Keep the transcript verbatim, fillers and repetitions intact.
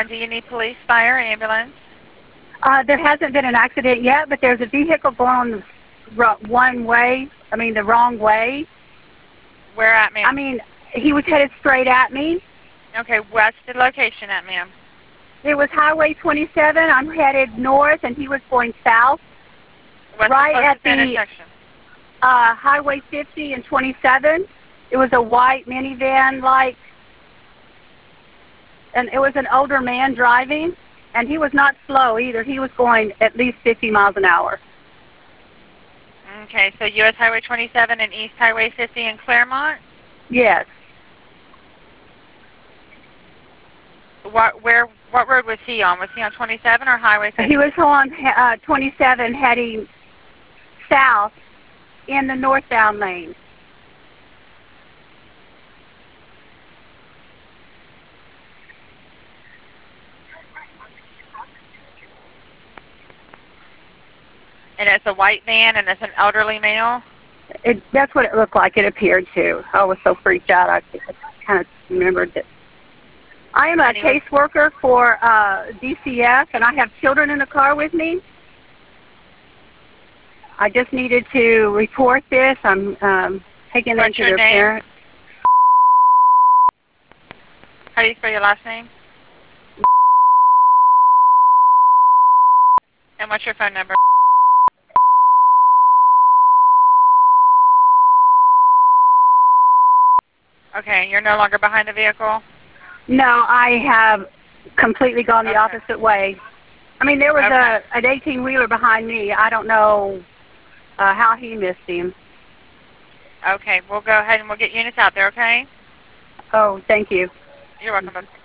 one. Do you need police, fire, ambulance? Uh, there hasn't been an accident yet, but there's a vehicle going on the one way, I mean the wrong way. Where at, ma'am? I mean, he was headed straight at me. Okay, what's the location at, ma'am? It was Highway twenty-seven. I'm headed north, and he was going south. What's right the at the intersection? Uh, Highway fifty and twenty-seven. It was a white minivan, like, and it was an older man driving, and he was not slow either. He was going at least fifty miles an hour. Okay, so U S Highway twenty-seven and East Highway fifty in Claremont? Yes. What, where, what road was he on? Was he on twenty-seven or Highway fifty? He was on uh, twenty-seven heading south in the northbound lane. And it's a white van and it's an elderly male? It, that's what it looked like. It appeared to. I was so freaked out. I, I kind of remembered it. I am a caseworker for uh, D C F, and I have children in the car with me. I just needed to report this. I'm um, taking them to their parents. How do you spell your last name? And what's your phone number? Okay, you're no longer behind the vehicle? No, I have completely gone the okay. opposite way. I mean, there was okay. a an eighteen-wheeler behind me. I don't know uh, how he missed him. Okay, we'll go ahead and we'll get units out there, okay? Oh, thank you. You're welcome.